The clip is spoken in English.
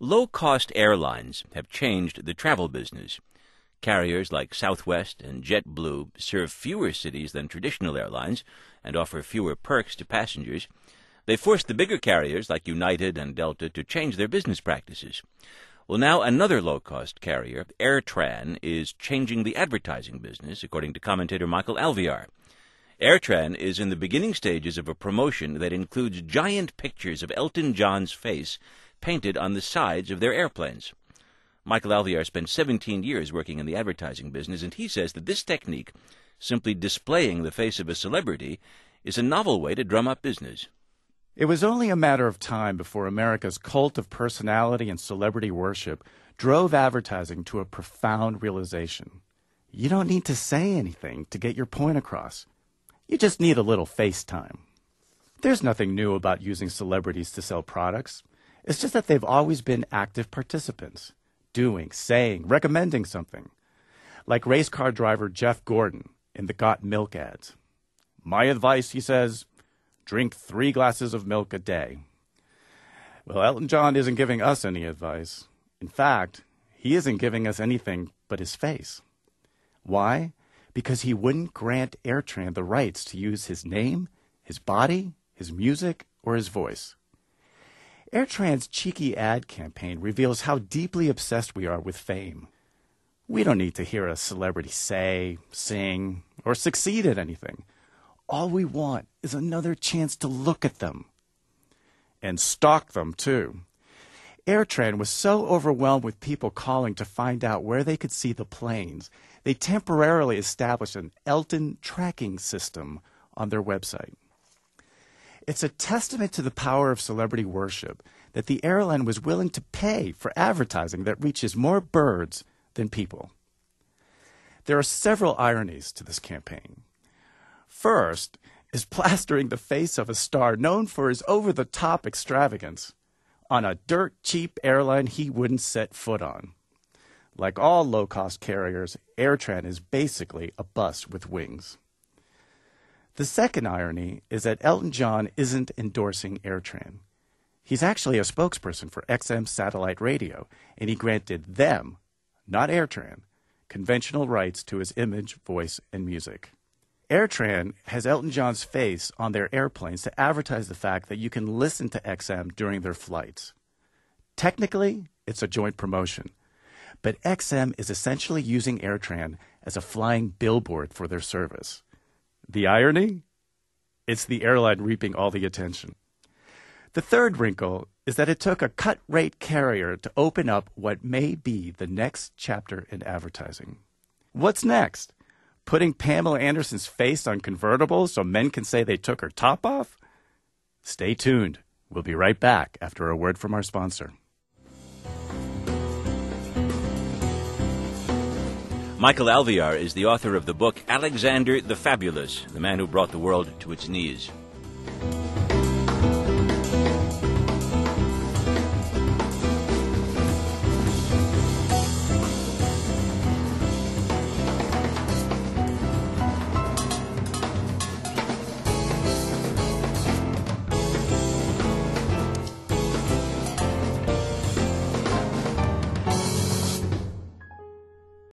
Low-cost airlines have changed the travel business. Carriers like Southwest and JetBlue serve fewer cities than traditional airlines and offer fewer perks to passengers. They forced the bigger carriers like United and Delta to change their business practices. Well, now another low-cost carrier, AirTran, is changing the advertising business, according to commentator Michael Alvear. AirTran is in the beginning stages of a promotion that includes giant pictures of Elton John's face painted on the sides of their airplanes. Michael Alvear spent 17 years working in the advertising business, and he says that this technique, simply displaying the face of a celebrity, is a novel way to drum up business. It was only a matter of time before America's cult of personality and celebrity worship drove advertising to a profound realization. You don't need to say anything to get your point across. You just need a little face time. There's nothing new about using celebrities to sell products. It's just that they've always been active participants, doing, saying, recommending something. Like race car driver Jeff Gordon in the Got Milk ads. My advice, he says, drink 3 glasses of milk a day. Well, Elton John isn't giving us any advice. In fact, he isn't giving us anything but his face. Why? Because he wouldn't grant AirTran the rights to use his name, his body, his music, or his voice. AirTran's cheeky ad campaign reveals how deeply obsessed we are with fame. We don't need to hear a celebrity say, sing, or succeed at anything. All we want is another chance to look at them. And stalk them, too. AirTran was so overwhelmed with people calling to find out where they could see the planes, they temporarily established an Elton tracking system on their website. It's a testament to the power of celebrity worship that the airline was willing to pay for advertising that reaches more birds than people. There are several ironies to this campaign. First is plastering the face of a star known for his over-the-top extravagance on a dirt-cheap airline he wouldn't set foot on. Like all low-cost carriers, AirTran is basically a bus with wings. The second irony is that Elton John isn't endorsing AirTran. He's actually a spokesperson for XM Satellite Radio, and he granted them, not AirTran, conventional rights to his image, voice, and music. AirTran has Elton John's face on their airplanes to advertise the fact that you can listen to XM during their flights. Technically, it's a joint promotion, but XM is essentially using AirTran as a flying billboard for their service. The irony? It's the airline reaping all the attention. The third wrinkle is that it took a cut-rate carrier to open up what may be the next chapter in advertising. What's next? Putting Pamela Anderson's face on convertibles so men can say they took her top off? Stay tuned. We'll be right back after a word from our sponsor. Michael Alvear is the author of the book Alexander the Fabulous, the man who brought the world to its knees.